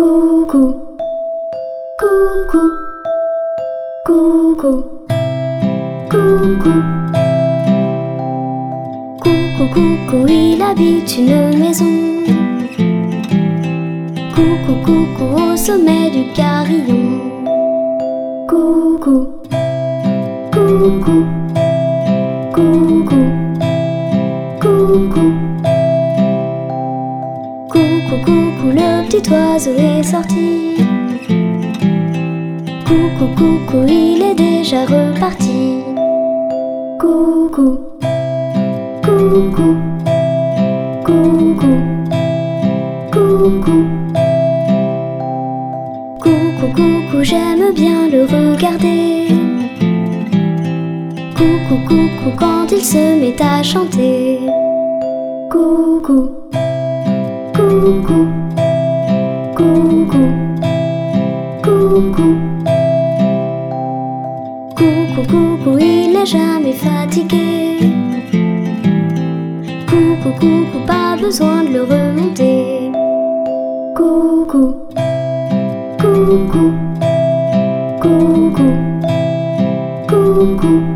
Coucou, coucou, coucou, coucou. Coucou, coucou, il habite une maison. Coucou, coucou, au sommet du carillon. Coucou, coucou, coucou, coucou. Coucou, coucou, le petit oiseau est sorti. Coucou, coucou, il est déjà reparti. Coucou, coucou, coucou, coucou. Coucou, coucou, j'aime bien le regarder. Coucou, coucou, quand il se met à chanter. Coucou, coucou, coucou, coucou. Coucou, coucou, il n'est jamais fatigué. Coucou, coucou, pas besoin de le remonter. Coucou, coucou, coucou, coucou.